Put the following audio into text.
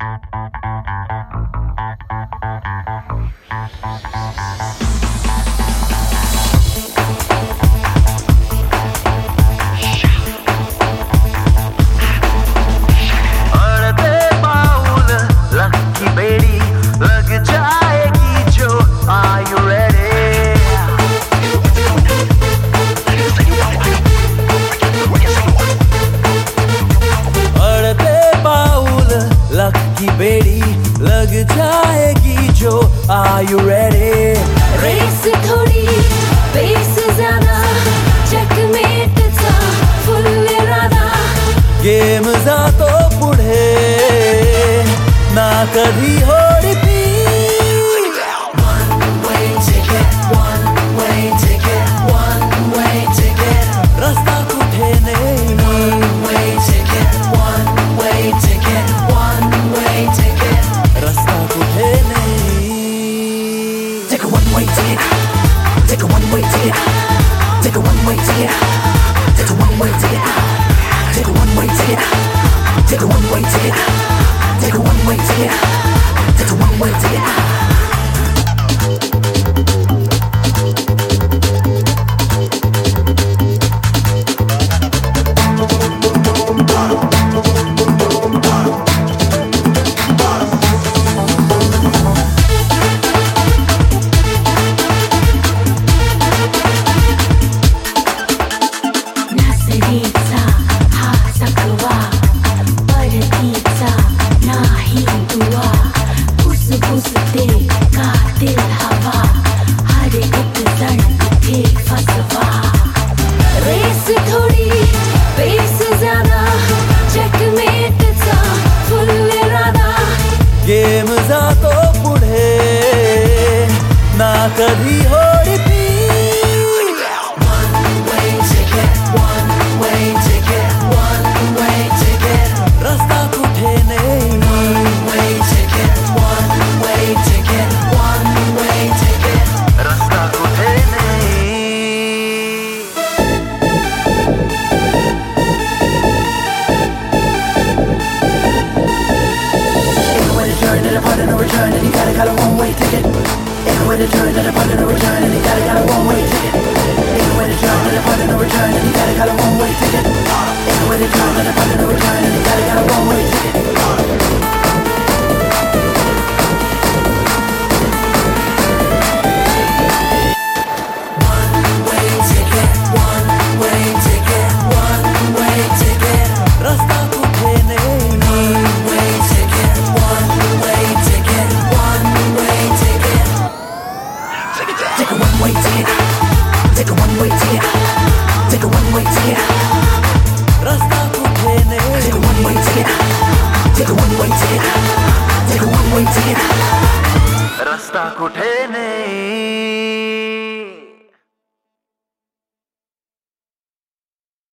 बेड़ी लग जाएगी जो Are you ready? रेस थोड़ी पेस ज्यादा चेकमेट चा फुल इरादा गेम जा तो पुढे ना कधी हो repeat One way ticket, one way ticket, one way ticket रस्ता कुठे नाही One way ticket, one way ticket, one way ticket रस्ता कुठे नाही Take a one-way ticket. Take a one-way ticket. Take a one-way ticket. Take a one-way ticket. Take a one-way ticket. Take a one-way ticket. Take a one-way ticket. Take a one-way ticket. Game जा तो पुढे ना कधी हो repeat One-way ticket, one-way ticket, one-way ticket रस्ता कुठे नाही One-way ticket, one-way ticket, one-way ticket रस्ता कुठे नाही And a part and a return, and you got a one-way ticket. Ain't no way to turn, and a part and a return, and you got a one-way ticket. Ain't no way to turn, and a part and a return, and you got a one-way ticket. Ain't no way to turn, and a part and a return, and you got a one-way ticket. One-way ticket, one-way ticket, one-way ticket. रस्ता कुठे नाही One-way ticket, one-way ticket, one-way ticket. Take a one-way ticket. Take a one-way ticket. Take a one-way ticket. रस्ता कुठे नाही Take a one-way ticket. Take a one-way ticket. Take a one-way ticket. रस्ता कुठे नाही